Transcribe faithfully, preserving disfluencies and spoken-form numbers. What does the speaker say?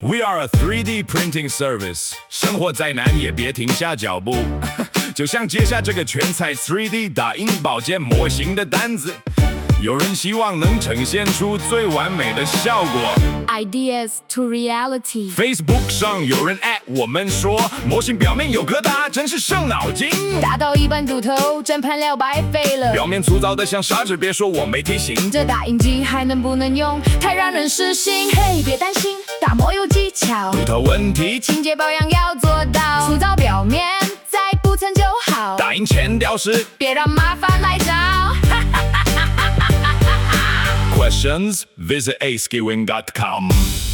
We are a three D printing service， 生活再难也别停下脚步。就像接下这个全彩 三 D 打印保健模型的单子，有人希望能呈现出最完美的效果。 Ideas to reality。 Facebook 上有人 at 我们说，模型表面有疙瘩，真是伤脑筋。 打到一半骨头，整盘料白费了。 表面粗糙的像砂纸，别说我没提醒。 这打印机还能不能用？太让人失心。嘿，别担心，打磨有技巧。 骨头问题， 清洁保养要做到。粗糙表面再补层就好。 打印前吊时， 别让麻烦来找。 Questions? Visit a skewing dot com.